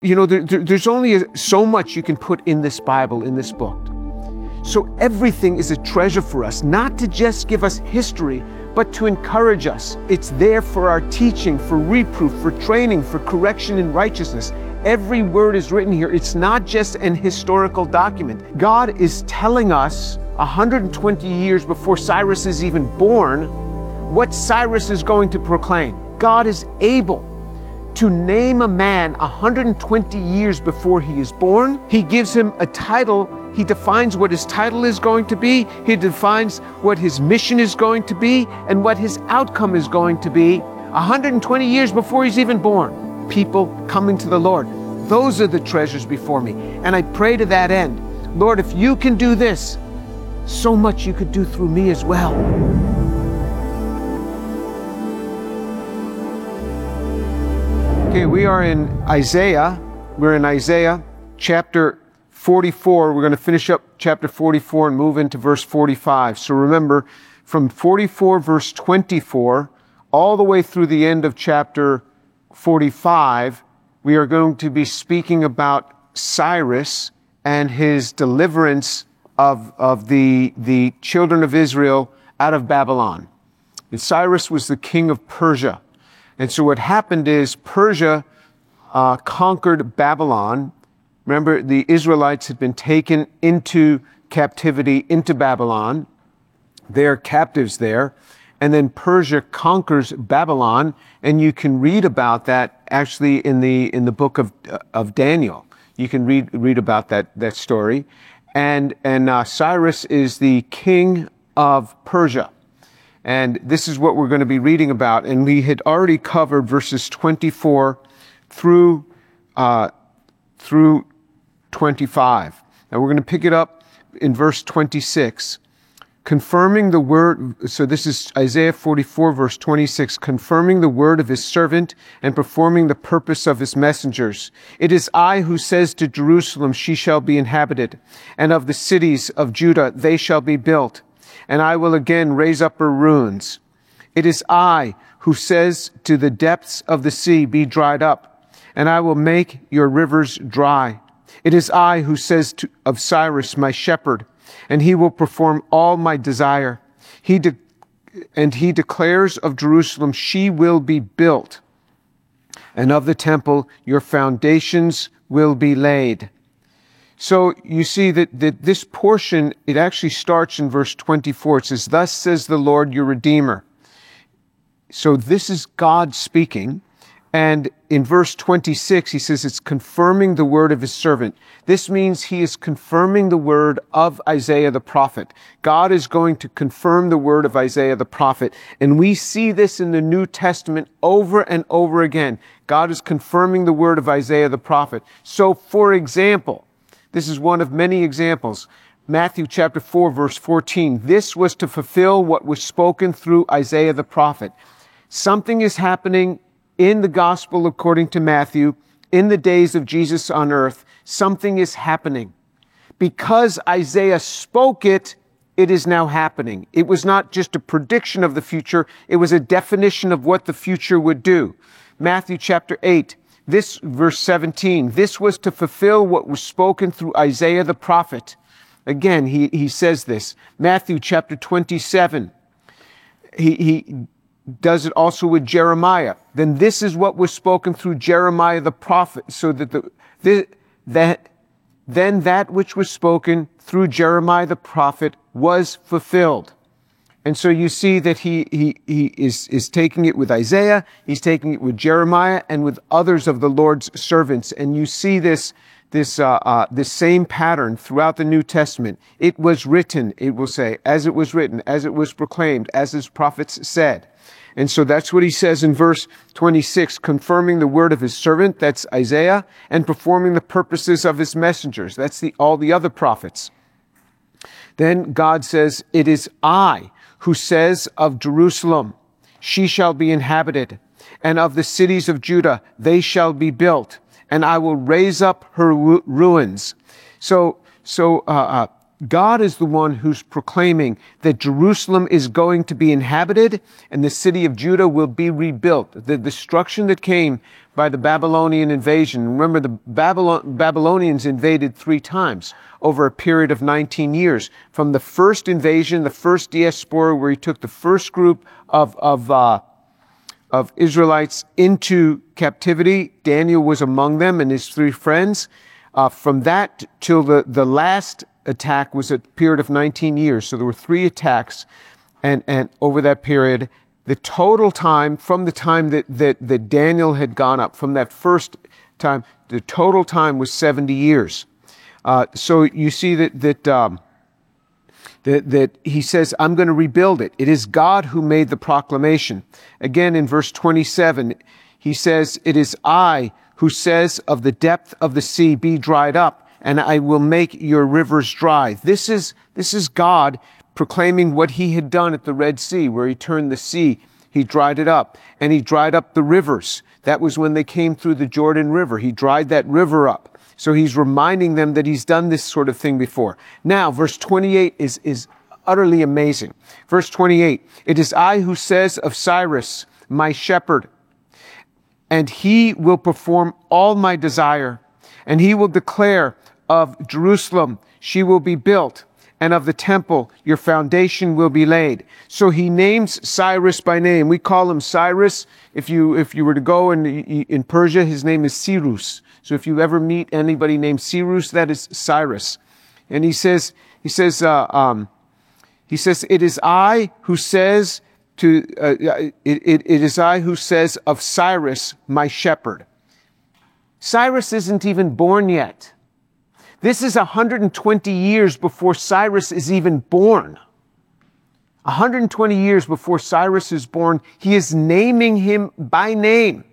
there's only so much you can put in this Bible, in this book. So everything is a treasure for us, not to just give us history, but to encourage us. It's there for our teaching, for reproof, for training, for correction in righteousness. Every word is written here. It's not just an historical document. God is telling us 120 years before Cyrus is even born what Cyrus is going to proclaim. God is able to name a man 120 years before he is born. He gives him a title. He defines what his title is going to be. He defines what his mission is going to be and what his outcome is going to be 120 years before he's even born. People coming to the Lord. Those are the treasures before me. And I pray to that end, Lord, if you can do this, so much you could do through me as well. Okay, we are in Isaiah. We're in Isaiah chapter 44. We're going to finish up chapter 44 and move into verse 45. So remember, from 44 verse 24 all the way through the end of chapter 45, we are going to be speaking about Cyrus and his deliverance of the children of Israel out of Babylon. And Cyrus was the king of Persia. And so what happened is Persia conquered Babylon. Remember, the Israelites had been taken into captivity into Babylon. They're captives there. And then Persia conquers Babylon. And you can read about that actually in the book of Daniel. You can read about that story. And Cyrus is the king of Persia. And this is what we're going to be reading about. And we had already covered verses 24 through 25. Now we're going to pick it up in verse 26. Confirming the word, so this is Isaiah 44 verse 26, confirming the word of his servant and performing the purpose of his messengers. It is I who says to Jerusalem, she shall be inhabited, and of the cities of Judah, they shall be built. And I will again raise up her ruins. It is I who says to the depths of the sea, be dried up, and I will make your rivers dry. It is I who says of Cyrus, my shepherd, and he will perform all my desire. He declares of Jerusalem, she will be built, and of the temple, your foundations will be laid. So you see that this portion, it actually starts in verse 24. It says, thus says the Lord your Redeemer. So this is God speaking. And in verse 26, he says it's confirming the word of his servant. This means he is confirming the word of Isaiah the prophet. God is going to confirm the word of Isaiah the prophet. And we see this in the New Testament over and over again. God is confirming the word of Isaiah the prophet. So, for example, this is one of many examples. Matthew chapter 4, verse 14. This was to fulfill what was spoken through Isaiah the prophet. Something is happening in the gospel according to Matthew, in the days of Jesus on earth. Something is happening. Because Isaiah spoke it, it is now happening. It was not just a prediction of the future, it was a definition of what the future would do. Matthew chapter 8. This verse 17, this was to fulfill what was spoken through Isaiah the prophet. Again, he says this. Matthew chapter 27, he does it also with Jeremiah. Then this is what was spoken through Jeremiah the prophet, so that then that which was spoken through Jeremiah the prophet was fulfilled. And so you see that he is taking it with Isaiah, he's taking it with Jeremiah, and with others of the Lord's servants. And you see this same pattern throughout the New Testament. It was written, it will say, as it was written, as it was proclaimed, as his prophets said. And so that's what he says in verse 26, confirming the word of his servant, that's Isaiah, and performing the purposes of his messengers. That's all the other prophets. Then God says, it is I who says of Jerusalem, she shall be inhabited, and of the cities of Judah, they shall be built, and I will raise up her ruins. So God is the one who's proclaiming that Jerusalem is going to be inhabited and the city of Judah will be rebuilt. The destruction that came by the Babylonian invasion. Remember, the Babylonians invaded 3 times over a period of 19 years. From the first invasion, the first diaspora, where he took the first group of Israelites into captivity. Daniel was among them and his 3 friends. From that till the last attack was a period of 19 years. So there were 3 attacks. And over that period, the total time, from the time that Daniel had gone up, from that first time, the total time was 70 years. So you see that he says, I'm going to rebuild it. It is God who made the proclamation. Again, in verse 27, he says, it is I who says of the depth of the sea, be dried up, and I will make your rivers dry. This is God proclaiming what he had done at the Red Sea, where he turned the sea, he dried it up, and he dried up the rivers. That was when they came through the Jordan River. He dried that river up. So he's reminding them that he's done this sort of thing before. Now, verse 28 is utterly amazing. Verse 28, it is I who says of Cyrus, my shepherd, and he will perform all my desire, and he will declare of Jerusalem, she will be built, and of the temple, your foundation will be laid. So he names Cyrus by name. We call him Cyrus. If you were to go in Persia, his name is Cyrus. So if you ever meet anybody named Cyrus, that is Cyrus. And he says, it is I who says it is I who says of Cyrus, my shepherd. Cyrus isn't even born yet. This is 120 years before Cyrus is even born. 120 years before Cyrus is born, he is naming him by name.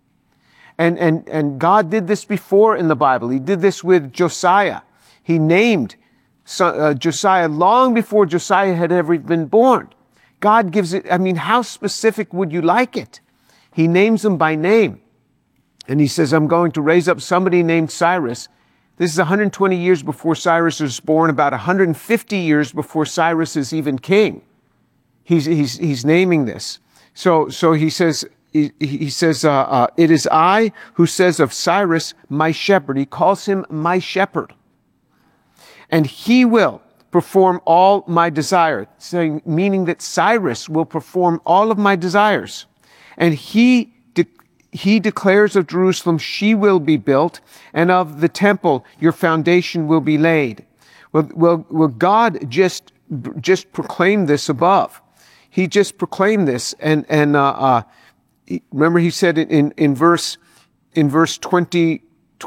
And God did this before in the Bible. He did this with Josiah. He named Josiah long before Josiah had ever been born. God gives it, how specific would you like it? He names them by name. And he says, I'm going to raise up somebody named Cyrus. This is 120 years before Cyrus was born, about 150 years before Cyrus is even king. He's naming this. So he says, it is I who says of Cyrus, my shepherd. He calls him my shepherd. And he will perform all my desire, meaning that Cyrus will perform all of my desires. And he declares of Jerusalem, she will be built, and of the temple, your foundation will be laid. Well, God just proclaimed this above. He just proclaimed this, and remember he said in verse 20,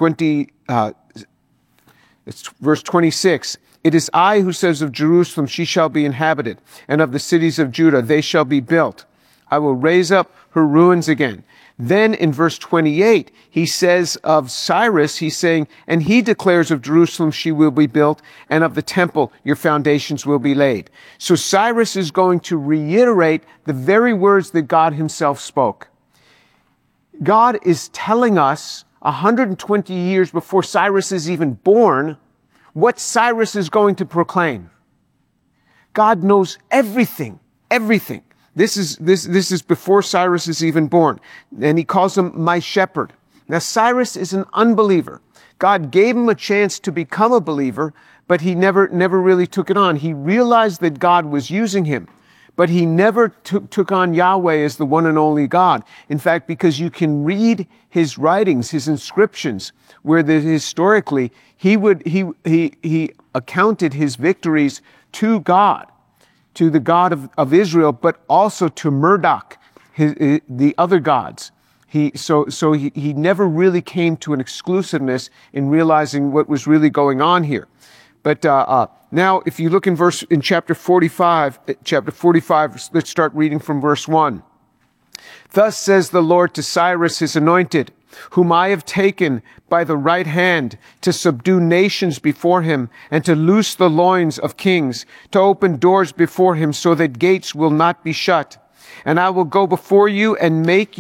it's verse 26. It is I who says of Jerusalem, she shall be inhabited, and of the cities of Judah, they shall be built. I will raise up her ruins again. Then in verse 28, he says of Cyrus, he's saying, and he declares of Jerusalem, she will be built, and of the temple, your foundations will be laid. So Cyrus is going to reiterate the very words that God himself spoke. God is telling us 120 years before Cyrus is even born, what Cyrus is going to proclaim. God knows everything, everything. This is before Cyrus is even born. And he calls him my shepherd. Now, Cyrus is an unbeliever. God gave him a chance to become a believer, but he never really took it on. He realized that God was using him, but he never took on Yahweh as the one and only God. In fact, because you can read his writings, his inscriptions, where historically he accounted his victories to God, to the God of Israel, but also to Marduk, the other gods. He never really came to an exclusiveness in realizing what was really going on here. But now, if you look in chapter 45, let's start reading from verse 1. Thus says the Lord to Cyrus, his anointed, whom I have taken by the right hand to subdue nations before him and to loose the loins of kings, to open doors before him so that gates will not be shut. And I will go before you and make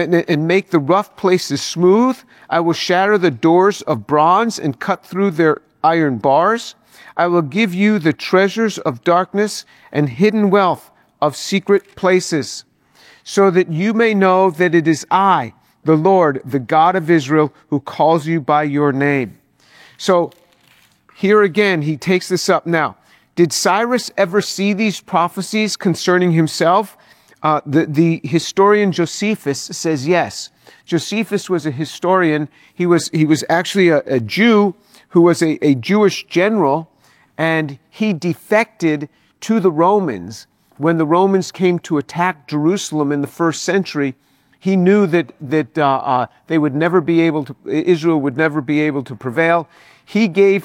the rough places smooth. I will shatter the doors of bronze and cut through iron bars. I will give you the treasures of darkness and hidden wealth of secret places, so that you may know that it is I, the Lord, the God of Israel, who calls you by your name. So here again, he takes this up. Now, did Cyrus ever see these prophecies concerning himself? The historian Josephus says yes. Josephus was a historian. He was actually a Jew who was a Jewish general, and he defected to the Romans. When the Romans came to attack Jerusalem in the first century, he knew that they would never be able to, Israel would never be able to prevail. He gave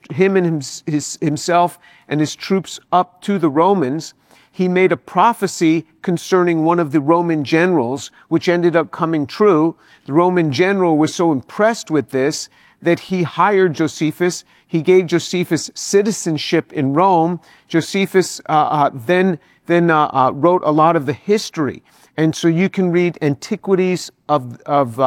himself and his troops up to the Romans. He made a prophecy concerning one of the Roman generals, which ended up coming true. The Roman general was so impressed with this that he hired Josephus. He gave Josephus citizenship in Rome. Josephus then wrote a lot of the history. And so you can read Antiquities of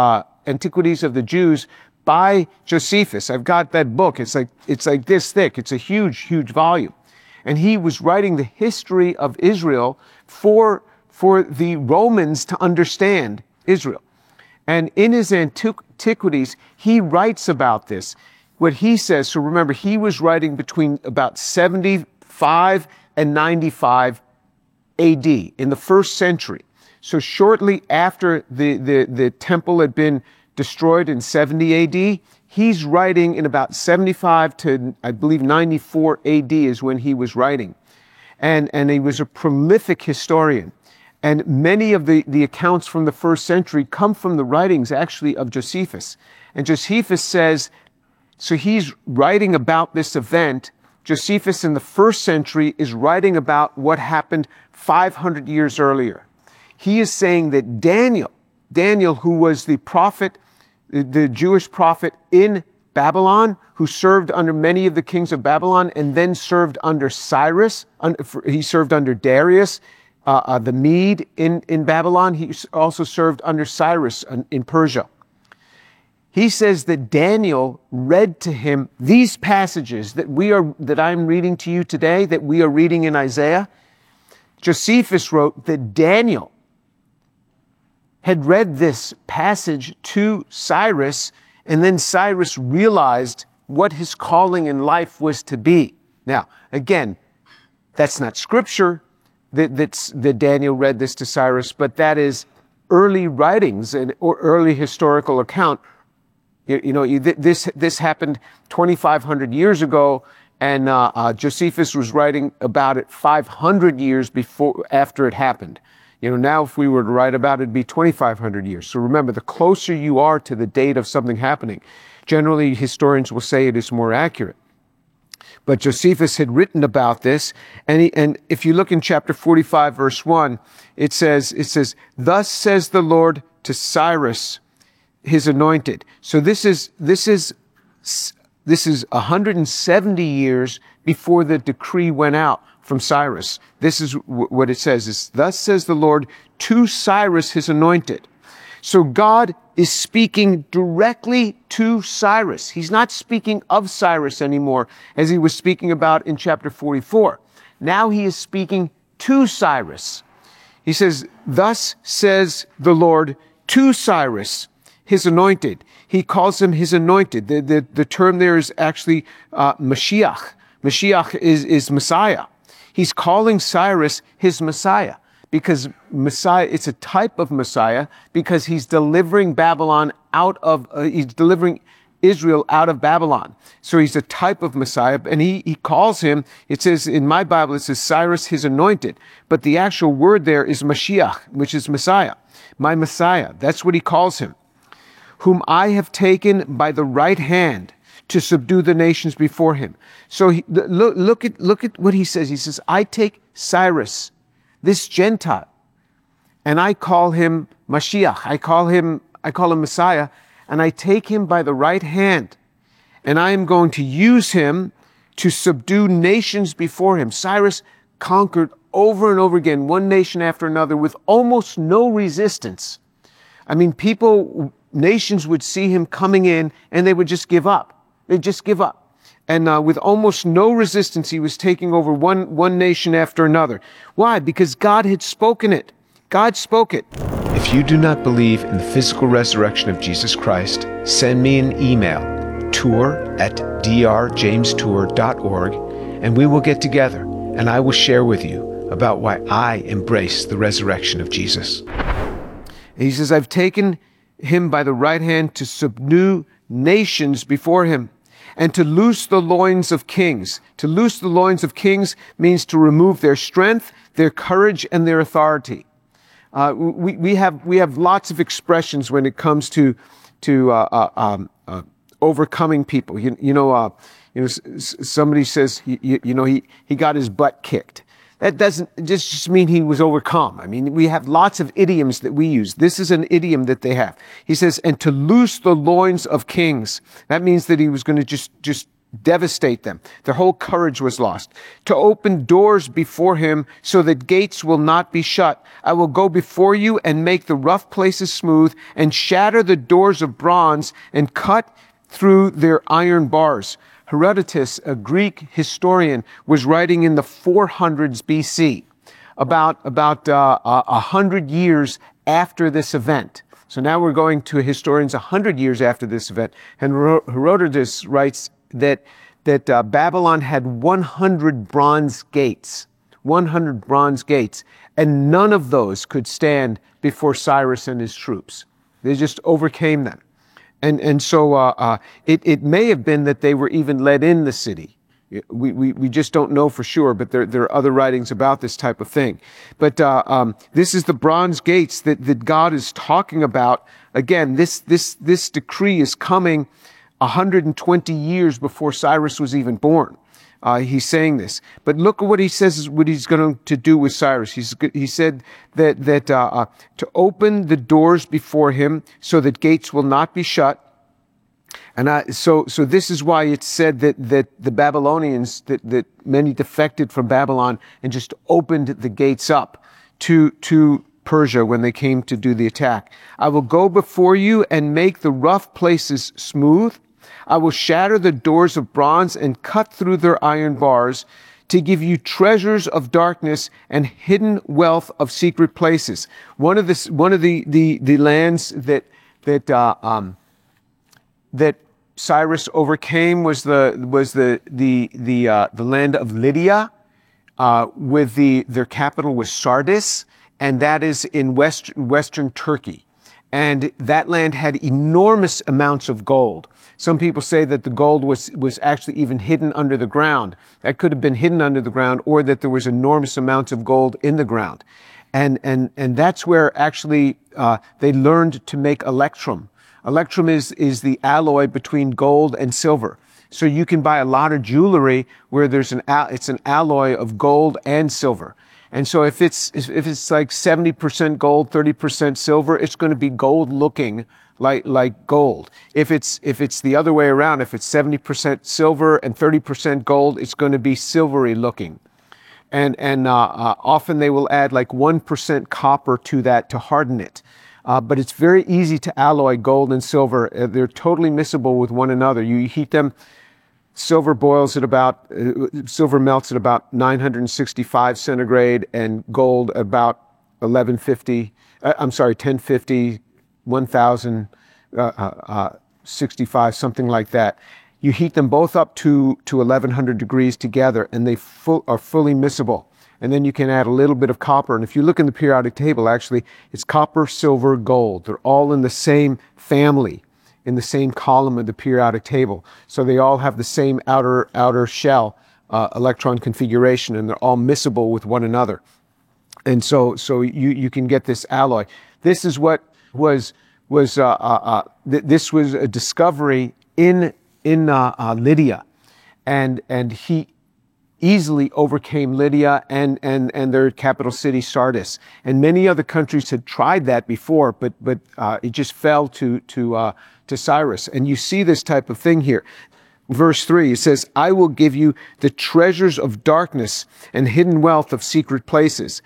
the Jews by Josephus. I've got that book. It's like this thick. It's a huge, huge volume. And he was writing the history of Israel for the Romans to understand Israel. And in his Antiquities, he writes about this. What he says, so remember, he was writing between about 75 and 95 AD in the first century. So shortly after the temple had been destroyed in 70 AD, he's writing in about 75 to, I believe, 94 AD is when he was writing. And he was a prolific historian. And many of the accounts from the first century come from the writings, actually, of Josephus. And Josephus says, so he's writing about this event. Josephus in the first century is writing about what happened 500 years earlier. He is saying that Daniel, who was the prophet, the Jewish prophet in Babylon, who served under many of the kings of Babylon and then served under Cyrus, he served under Darius, the Mede in Babylon. He also served under Cyrus in Persia. He says that Daniel read to him these passages that I'm reading to you today, that we are reading in Isaiah. Josephus wrote that Daniel had read this passage to Cyrus, and then Cyrus realized what his calling in life was to be. Now, again, that's not scripture that Daniel read this to Cyrus, but that is early writings or early historical account. This happened 2,500 years ago, and Josephus was writing about it 500 years after it happened. Now if we were to write about it, it'd be 2,500 years. So remember, the closer you are to the date of something happening, generally historians will say it is more accurate. But Josephus had written about this, and if you look in chapter 45, verse 1, it says, "Thus says the Lord to Cyrus, his anointed." So this is 170 years before the decree went out from Cyrus. This is what it says, "Thus says the Lord to Cyrus, his anointed." So God is speaking directly to Cyrus. He's not speaking of Cyrus anymore, as he was speaking about in chapter 44. Now he is speaking to Cyrus. He says, "Thus says the Lord to Cyrus, his anointed." He calls him his anointed. The term there is actually Mashiach. Mashiach is Messiah. He's calling Cyrus his Messiah, because Messiah, it's a type of Messiah, because he's delivering he's delivering Israel out of Babylon. So he's a type of Messiah, and he calls him, it says in my Bible, it says Cyrus his anointed, but the actual word there is Mashiach, which is Messiah. My Messiah, that's what he calls him. "Whom I have taken by the right hand to subdue the nations before him." So look at what he says. He says, I take Cyrus, this Gentile, and I call him Mashiach. I call him Messiah, and I take him by the right hand, and I am going to use him to subdue nations before him. Cyrus conquered over and over again, one nation after another, with almost no resistance. I mean, nations would see him coming in, and they would just give up. They'd just give up. And with almost no resistance, he was taking over one nation after another. Why? Because God had spoken it. God spoke it. If you do not believe in the physical resurrection of Jesus Christ, send me an email, tour@drjamestour.org, and we will get together, and I will share with you about why I embrace the resurrection of Jesus. He says, I've taken him by the right hand to subdue nations before him, and to loose the loins of kings. To loose the loins of kings means to remove their strength, their courage, and their authority. We have lots of expressions when it comes to overcoming people. Somebody says he got his butt kicked. That doesn't just mean he was overcome. I mean, we have lots of idioms that we use. This is an idiom that they have. He says, and to loose the loins of kings. That means that he was going to just devastate them. Their whole courage was lost. To open doors before him so that gates will not be shut. I will go before you and make the rough places smooth and shatter the doors of bronze and cut through their iron bars. Herodotus, a Greek historian, was writing in the 400s BC, about 100 years after this event. So now we're going to historians 100 years after this event. And Herodotus writes that Babylon had 100 bronze gates, 100 bronze gates, and none of those could stand before Cyrus and his troops. They just overcame them. And so it may have been that they were even let in the city. We just don't know for sure, but there are other writings about this type of thing. But this is the bronze gates that God is talking about. Again, this decree is coming 120 years before Cyrus was even born. He's saying this, but look at what he says is what he's going to do with Cyrus. He said that to open the doors before him so that gates will not be shut. And so this is why it's said that the Babylonians, that many defected from Babylon and just opened the gates up to Persia when they came to do the attack. I will go before you and make the rough places smooth. I will shatter the doors of bronze and cut through their iron bars to give you treasures of darkness and hidden wealth of secret places. One of the lands that Cyrus overcame was the land of Lydia, their capital was Sardis, and that is in western Turkey. And that land had enormous amounts of gold. Some people say that the gold was actually even hidden under the ground. That could have been hidden under the ground, or that there was enormous amounts of gold in the ground. And that's where actually they learned to make electrum. Electrum is the alloy between gold and silver. So you can buy a lot of jewelry where it's an alloy of gold and silver. And so if it's like 70% gold, 30% silver, it's going to be gold looking like gold. If it's the other way around, if it's 70% silver and 30% gold, it's going to be silvery looking. And often they will add like 1% copper to that to harden it. But it's very easy to alloy gold and silver. They're totally miscible with one another. You heat them. Silver melts at about 965 centigrade, and gold about 1050, 1065, something like that. You heat them both up to 1100 degrees together, and they are fully miscible. And then you can add a little bit of copper. And if you look in the periodic table, actually, it's copper, silver, gold. They're all in the same family, in the same column of the periodic table. So they all have the same outer shell electron configuration, and they're all miscible with one another. And so you can get this alloy. This is what this was a discovery in Lydia, and he easily overcame Lydia and their capital city Sardis. And many other countries had tried that before, but it just fell to Cyrus. And you see this type of thing here. Verse 3, it says, I will give you the treasures of darkness and hidden wealth of secret places.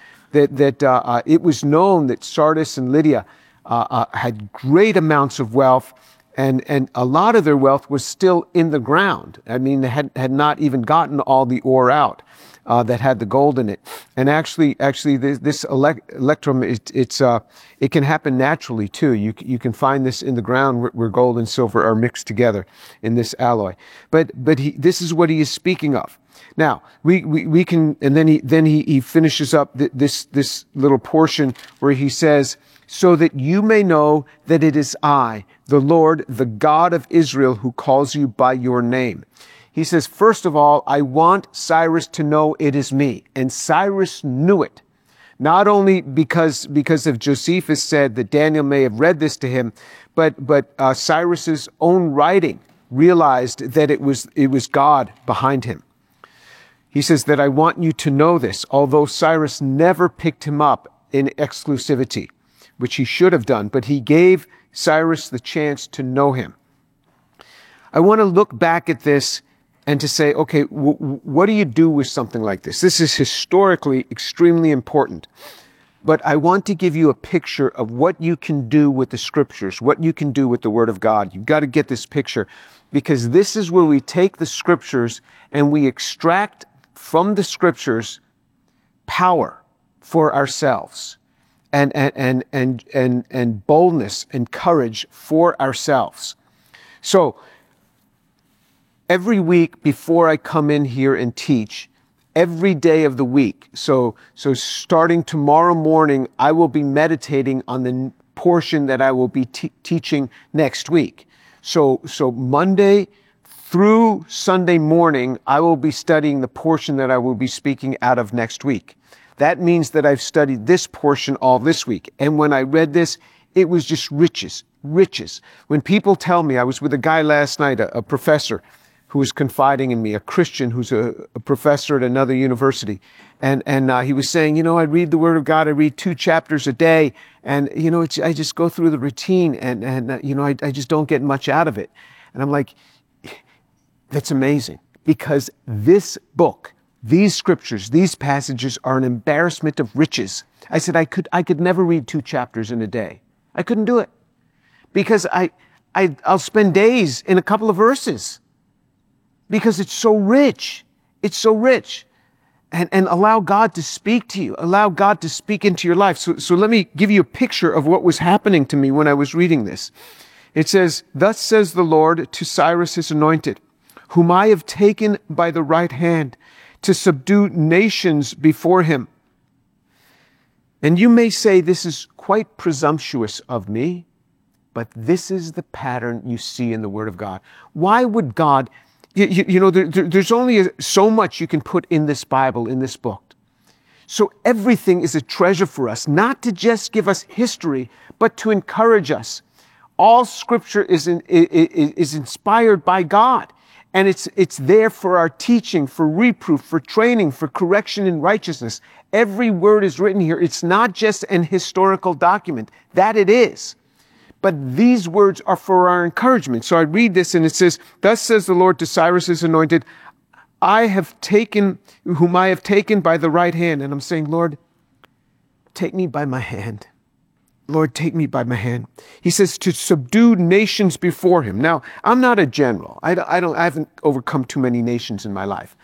It was known that Sardis and Lydia had great amounts of wealth, And a lot of their wealth was still in the ground. I mean, they had not even gotten all the ore out that had the gold in it. And actually, this electrum, it can happen naturally too. You can find this in the ground where gold and silver are mixed together in this alloy. But this is what he is speaking of. Now we can, and then he finishes up this little portion where he says, so that you may know that it is I, the Lord, the God of Israel, who calls you by your name. He says, first of all, I want Cyrus to know it is me. And Cyrus knew it. Not only because of Josephus said that Daniel may have read this to him, but Cyrus's own writing realized that it was God behind him. He says that I want you to know this, although Cyrus never picked him up in exclusivity, which he should have done, but he gave Cyrus the chance to know him. I want to look back at this and to say, okay, what do you do with something like this? This is historically extremely important. But I want to give you a picture of what you can do with the scriptures, what you can do with the Word of God. You've got to get this picture, because this is where we take the scriptures and we extract from the scriptures power for ourselves and boldness and courage for ourselves. So every week before I come in here and teach, every day of the week, so starting tomorrow morning, I will be meditating on the portion that I will be teaching next week. So Monday through Sunday morning, I will be studying the portion that I will be speaking out of next week. That means that I've studied this portion all this week. And when I read this, it was just riches. When people tell me, I was with a guy last night, a professor who was confiding in me, a Christian who's a professor at another university. And he was saying, I read the Word of God, I read 2 chapters a day. And, I just go through the routine and I just don't get much out of it. And I'm like, that's amazing, because this book, these scriptures, these passages are an embarrassment of riches. I said I could never read 2 chapters in a day. I couldn't do it, because I'll spend days in a couple of verses, because it's so rich. It's so rich. And allow God to speak to you. Allow God to speak into your life. So let me give you a picture of what was happening to me when I was reading this. It says, thus says the Lord to Cyrus his anointed, whom I have taken by the right hand to subdue nations before him. And you may say this is quite presumptuous of me, but this is the pattern you see in the Word of God. Why would God, there's only so much you can put in this Bible, in this book. So everything is a treasure for us, not to just give us history, but to encourage us. All Scripture is inspired by God. And it's there for our teaching, for reproof, for training, for correction in righteousness. Every word is written here. It's not just an historical document. That it is. But these words are for our encouragement. So I read this and it says, thus says the Lord to Cyrus his anointed, whom I have taken by the right hand. And I'm saying, Lord, take me by my hand. Lord, take me by my hand. He says to subdue nations before him. Now, I'm not a general. I haven't overcome too many nations in my life.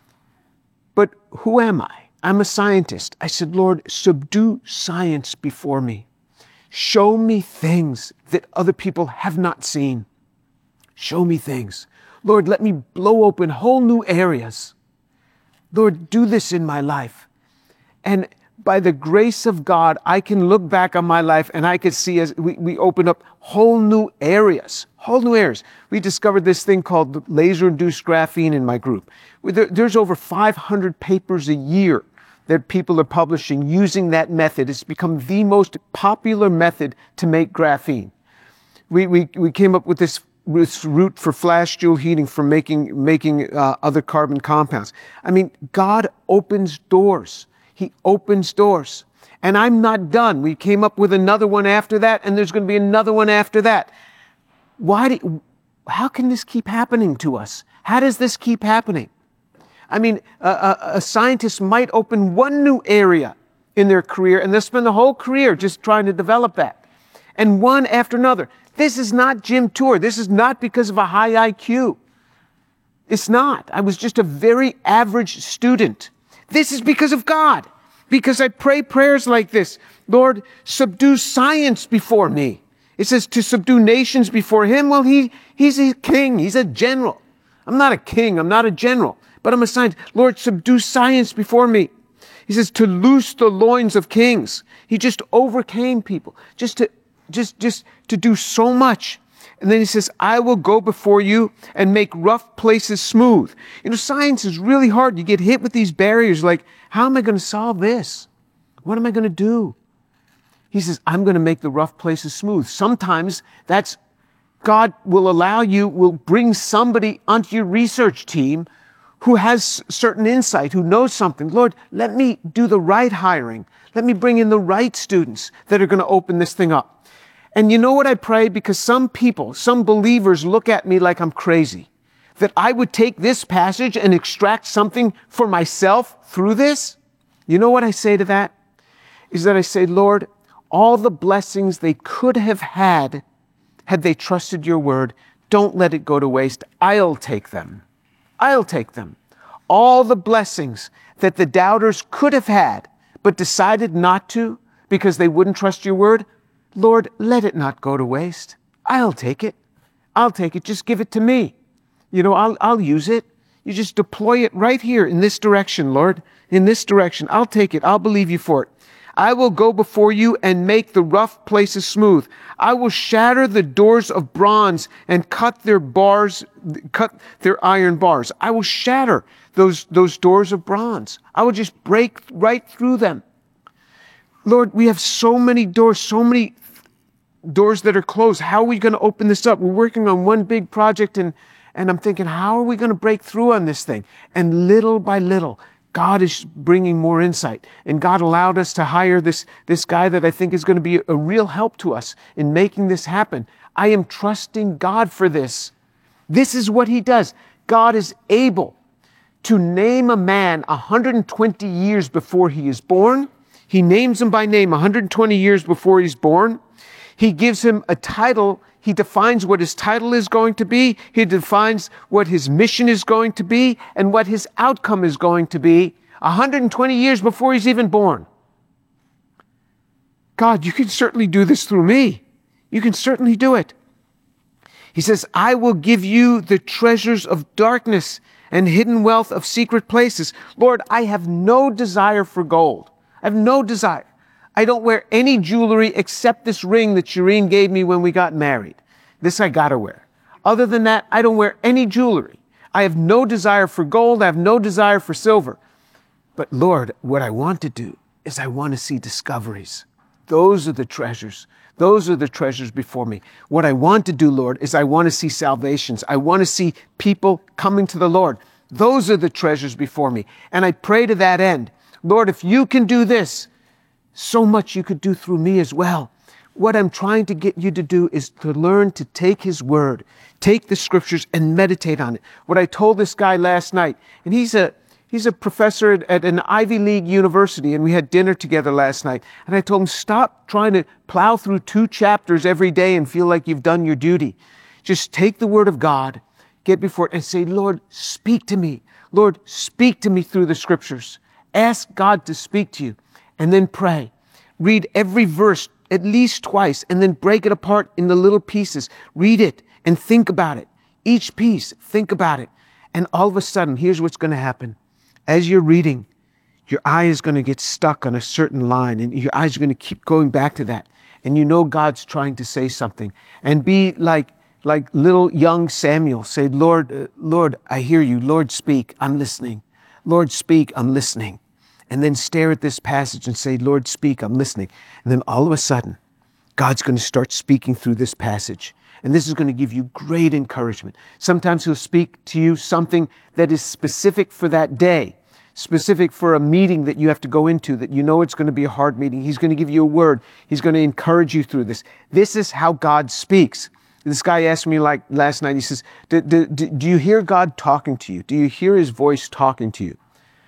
But who am I? I'm a scientist. I said, Lord, subdue science before me. Show me things that other people have not seen. Show me things. Lord, let me blow open whole new areas. Lord, do this in my life. And by the grace of God, I can look back on my life and I can see as we open up whole new areas. We discovered this thing called laser-induced graphene in my group. There's over 500 papers a year that people are publishing using that method. It's become the most popular method to make graphene. We came up with this route for flash joule heating for making other carbon compounds. I mean, God opens doors. He opens doors. And I'm not done. We came up with another one after that, and there's going to be another one after that. How can this keep happening to us? How does this keep happening? I mean, a scientist might open one new area in their career, and they'll spend the whole career just trying to develop that. and one after another. This is not Jim Tour. This is not because of a high IQ. It's not. I was just a very average student. This is because of God. Because I pray prayers like this. Lord, subdue science before me. It says to subdue nations before him. Well, he's a king. He's a general. I'm not a king. I'm not a general. But I'm a scientist. Lord, subdue science before me. He says to loose the loins of kings. He just overcame people. Just to do so much. And then he says, I will go before you and make rough places smooth. You know, science is really hard. You get hit with these barriers like, how am I going to solve this? What am I going to do? He says, I'm going to make the rough places smooth. Sometimes that's God will bring somebody onto your research team who has certain insight, who knows something. Lord, let me do the right hiring. Let me bring in the right students that are going to open this thing up. And you know what I pray? Because some people, some believers look at me like I'm crazy. That I would take this passage and extract something for myself through this. You know what I say to that? Is that I say, Lord, all the blessings they could have had they trusted your word, don't let it go to waste. I'll take them. I'll take them. All the blessings that the doubters could have had, but decided not to because they wouldn't trust your word, Lord, let it not go to waste. I'll take it. I'll take it. Just give it to me. You know, I'll use it. You just deploy it right here in this direction, Lord. In this direction. I'll take it. I'll believe you for it. I will go before you and make the rough places smooth. I will shatter the doors of bronze and cut their iron bars. I will shatter those doors of bronze. I will just break right through them. Lord, we have so many doors that are closed. How are we going to open this up? We're working on one big project and I'm thinking, how are we going to break through on this thing? And little by little, God is bringing more insight. And God allowed us to hire this guy that I think is going to be a real help to us in making this happen. I am trusting God for this. This is what he does. God is able to name a man 120 years before he is born. He names him by name 120 years before he's born. He gives him a title. He defines what his title is going to be. He defines what his mission is going to be and what his outcome is going to be 120 years before he's even born. God, you can certainly do this through me. You can certainly do it. He says, I will give you the treasures of darkness and hidden wealth of secret places. Lord, I have no desire for gold. I have no desire. I don't wear any jewelry except this ring that Shireen gave me when we got married. This I gotta wear. Other than that, I don't wear any jewelry. I have no desire for gold. I have no desire for silver. But Lord, what I want to do is I want to see discoveries. Those are the treasures. Those are the treasures before me. What I want to do, Lord, is I want to see salvations. I want to see people coming to the Lord. Those are the treasures before me. And I pray to that end, Lord, if you can do this, so much you could do through me as well. What I'm trying to get you to do is to learn to take his word, take the scriptures and meditate on it. What I told this guy last night, and he's a professor at an Ivy League university, and we had dinner together last night. And I told him, stop trying to plow through 2 chapters every day and feel like you've done your duty. Just take the word of God, get before it and say, Lord, speak to me. Lord, speak to me through the scriptures. Ask God to speak to you. And then pray. Read every verse at least twice and then break it apart in the little pieces. Read it and think about it. Each piece, think about it. And all of a sudden, here's what's going to happen. As you're reading, your eye is going to get stuck on a certain line and your eyes are going to keep going back to that. And you know God's trying to say something. And be like little young Samuel. Say, Lord, I hear you. Lord, speak. I'm listening. Lord, speak. I'm listening. And then stare at this passage and say, Lord, speak, I'm listening. And then all of a sudden, God's going to start speaking through this passage. And this is going to give you great encouragement. Sometimes he'll speak to you something that is specific for that day, specific for a meeting that you have to go into, that you know it's going to be a hard meeting. He's going to give you a word. He's going to encourage you through this. This is how God speaks. This guy asked me like last night, he says, do you hear God talking to you? Do you hear his voice talking to you?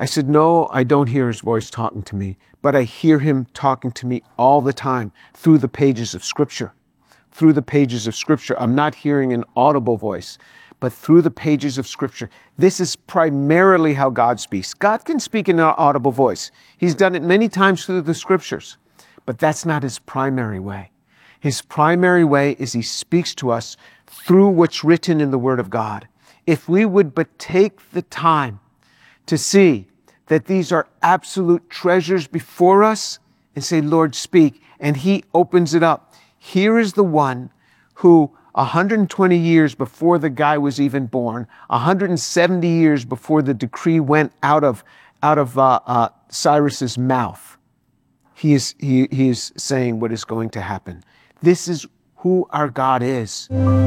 I said, no, I don't hear his voice talking to me, but I hear him talking to me all the time through the pages of Scripture. Through the pages of Scripture. I'm not hearing an audible voice, but through the pages of Scripture. This is primarily how God speaks. God can speak in an audible voice. He's done it many times through the Scriptures, but that's not his primary way. His primary way is he speaks to us through what's written in the Word of God. If we would but take the time to see that these are absolute treasures before us and say, Lord, speak, and he opens it up. Here is the one who 120 years before the guy was even born, 170 years before the decree went out of Cyrus's mouth, he is saying what is going to happen. This is who our God is.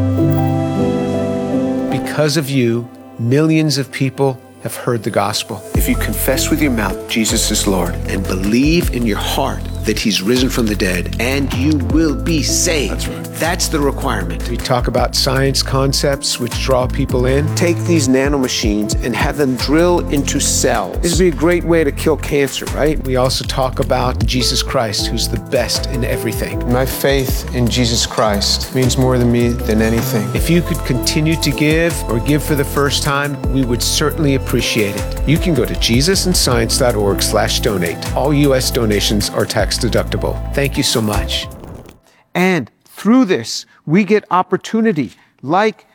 Because of you, millions of people have heard the gospel. If you confess with your mouth Jesus is Lord and believe in your heart that he's risen from the dead, and you will be saved. That's right. That's the requirement. We talk about science concepts which draw people in. Take these nanomachines and have them drill into cells. This would be a great way to kill cancer, right? We also talk about Jesus Christ, who's the best in everything. My faith in Jesus Christ means more to me than anything. If you could continue to give or give for the first time, we would certainly appreciate it. You can go to jesusandScience.org/donate. All U.S. donations are tax deductible. Thank you so much. And through this, we get opportunity, like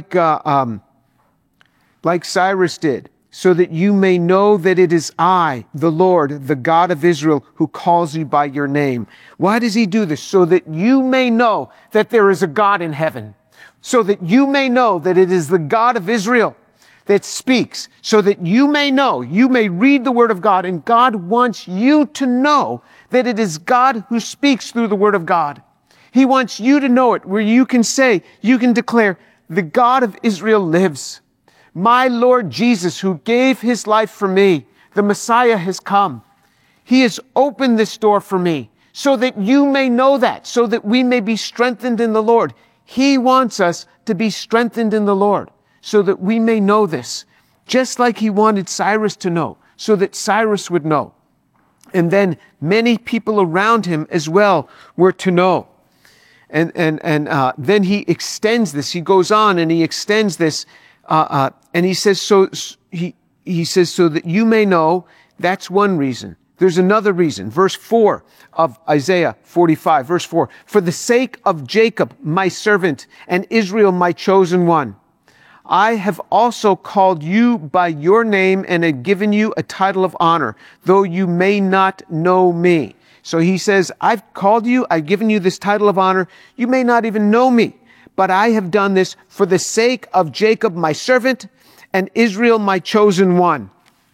Cyrus did, so that you may know that it is I, the Lord, the God of Israel, who calls you by your name. Why does he do this? So that you may know that there is a God in heaven. So that you may know that it is the God of Israel that speaks, so that you may know, you may read the Word of God, and God wants you to know that it is God who speaks through the Word of God. He wants you to know it, where you can say, you can declare, the God of Israel lives. My Lord Jesus, who gave his life for me, the Messiah has come. He has opened this door for me, so that you may know that, so that we may be strengthened in the Lord. He wants us to be strengthened in the Lord, so that we may know this, just like he wanted Cyrus to know, so that Cyrus would know. And then many people around him as well were to know. And then he extends this. He goes on and he extends this, and he says, so that you may know. That's one reason. There's another reason. Verse 4 of Isaiah 45, verse 4. For the sake of Jacob, my servant, and Israel, my chosen one, I have also called you by your name and have given you a title of honor, though you may not know me. So he says, I've called you, I've given you this title of honor. You may not even know me, but I have done this for the sake of Jacob, my servant, and Israel, my chosen one.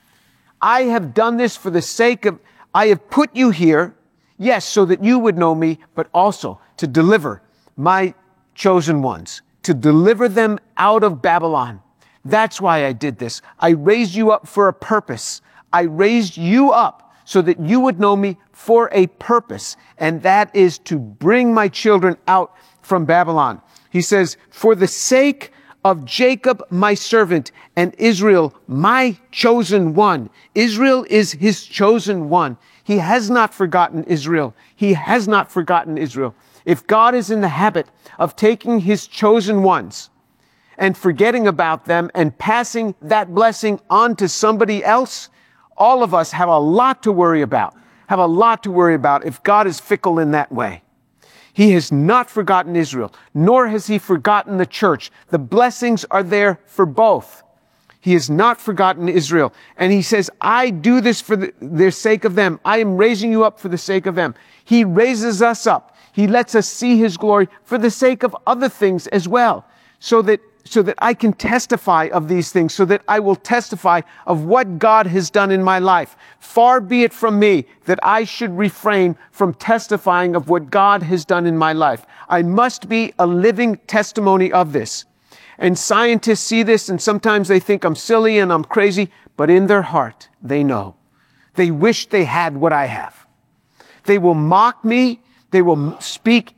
I have done this for the sake of, I have put you here, yes, so that you would know me, but also to deliver my chosen ones, to deliver them out of Babylon. That's why I did this. I raised you up for a purpose. I raised you up so that you would know me for a purpose, and that is to bring my children out from Babylon. He says, for the sake of Jacob, my servant, and Israel, my chosen one. Israel is his chosen one. He has not forgotten Israel. He has not forgotten Israel. If God is in the habit of taking his chosen ones and forgetting about them and passing that blessing on to somebody else, all of us have a lot to worry about. Have a lot to worry about if God is fickle in that way. He has not forgotten Israel, nor has he forgotten the church. The blessings are there for both. He has not forgotten Israel. And he says, I do this for the sake of them. I am raising you up for the sake of them. He raises us up. He lets us see his glory for the sake of other things as well, so that I can testify of these things, so that I will testify of what God has done in my life. Far be it from me that I should refrain from testifying of what God has done in my life. I must be a living testimony of this. And scientists see this, and sometimes they think I'm silly and I'm crazy, but in their heart, they know. They wish they had what I have. They will mock me. They will speak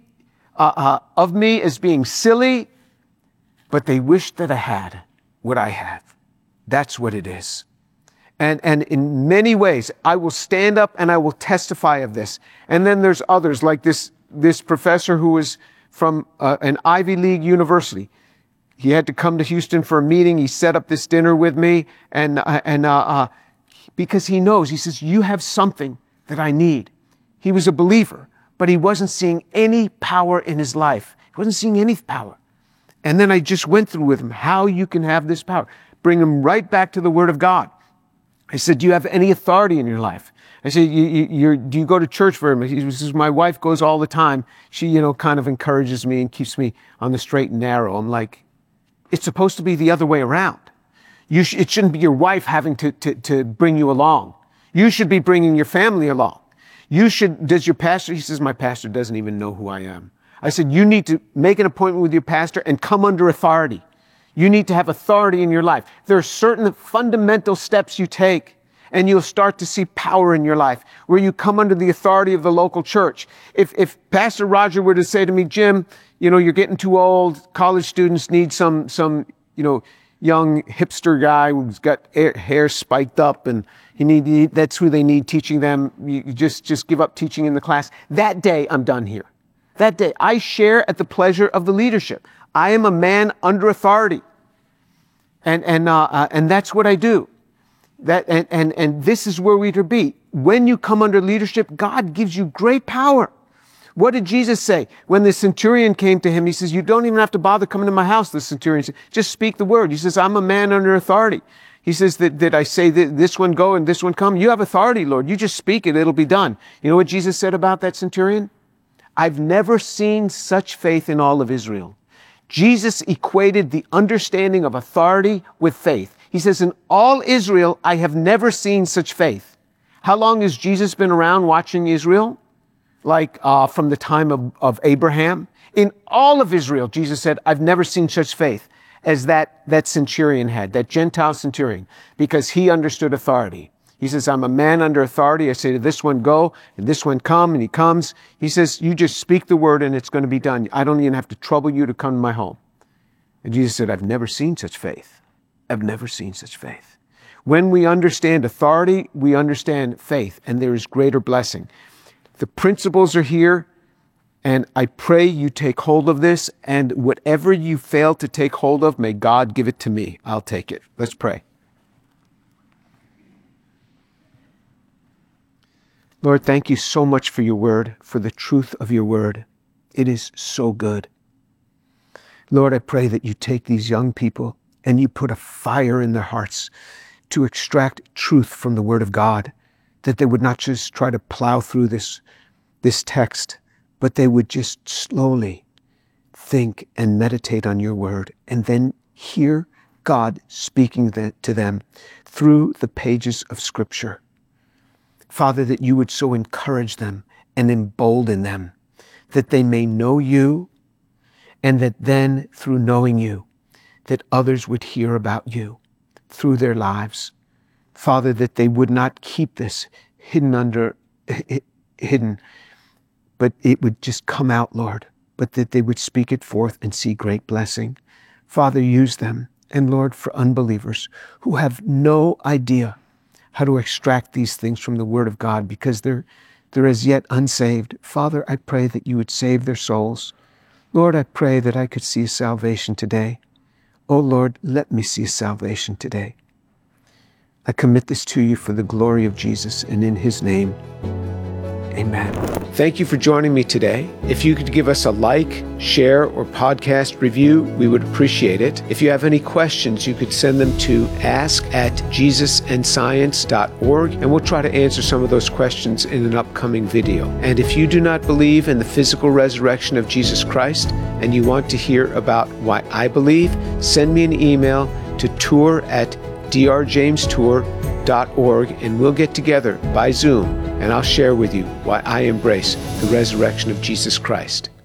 of me as being silly, but they wish that I had what I have. That's what it is. And in many ways, I will stand up and I will testify of this. And then there's others like this professor who was from an Ivy League university. He had to come to Houston for a meeting. He set up this dinner with me because he knows, he says, you have something that I need. He was a believer, but he wasn't seeing any power in his life. He wasn't seeing any power. And then I just went through with him how you can have this power. Bring him right back to the Word of God. I said, do you have any authority in your life? I said, do you go to church very much? He says, my wife goes all the time. She, kind of encourages me and keeps me on the straight and narrow. I'm like, it's supposed to be the other way around. It shouldn't be your wife having to bring you along. You should be bringing your family along. Does your pastor, he says, my pastor doesn't even know who I am. I said, you need to make an appointment with your pastor and come under authority. You need to have authority in your life. There are certain fundamental steps you take, and you'll start to see power in your life where you come under the authority of the local church. If Pastor Roger were to say to me, Jim, you're getting too old. College students need some young hipster guy who's got hair spiked up, and that's who they need teaching them. You just give up teaching in the class. That day, I'm done here. That day, I share at the pleasure of the leadership. I am a man under authority, and that's what I do. And this is where we to be. When you come under leadership, God gives you great power. What did Jesus say? When the centurion came to him, he says, you don't even have to bother coming to my house, the centurion said. Just speak the word. He says, I'm a man under authority. He says, that I say that this one go and this one come? You have authority, Lord. You just speak it, it'll be done. You know what Jesus said about that centurion? I've never seen such faith in all of Israel. Jesus equated the understanding of authority with faith. He says, in all Israel, I have never seen such faith. How long has Jesus been around watching Israel? Like from the time of Abraham? In all of Israel, Jesus said, I've never seen such faith as that centurion had, that Gentile centurion, because he understood authority. He says, I'm a man under authority. I say to this one, go, and this one come, and he comes. He says, you just speak the word and it's going to be done. I don't even have to trouble you to come to my home. And Jesus said, I've never seen such faith. I've never seen such faith. When we understand authority, we understand faith, and there is greater blessing. The principles are here, and I pray you take hold of this, and whatever you fail to take hold of, may God give it to me. I'll take it. Let's pray. Lord, thank you so much for your word, for the truth of your word. It is so good. Lord, I pray that you take these young people and you put a fire in their hearts to extract truth from the word of God, that they would not just try to plow through this text, but they would just slowly think and meditate on your word and then hear God speaking to them through the pages of Scripture. Father, that you would so encourage them and embolden them, that they may know you, and that then through knowing you, that others would hear about you through their lives. Father, that they would not keep this hidden, but it would just come out, Lord, but that they would speak it forth and see great blessing. Father, use them. And Lord, for unbelievers who have no idea how to extract these things from the Word of God because they're as yet unsaved. Father, I pray that you would save their souls. Lord, I pray that I could see a salvation today. Oh Lord, let me see a salvation today. I commit this to you for the glory of Jesus, and in his name, amen. Thank you for joining me today. If you could give us a like, share, or podcast review, we would appreciate it. If you have any questions, you could send them to ask@jesusandscience.org, and we'll try to answer some of those questions in an upcoming video. And if you do not believe in the physical resurrection of Jesus Christ, and you want to hear about why I believe, send me an email to tour@drjamestour.org, and we'll get together by Zoom, and I'll share with you why I embrace the resurrection of Jesus Christ.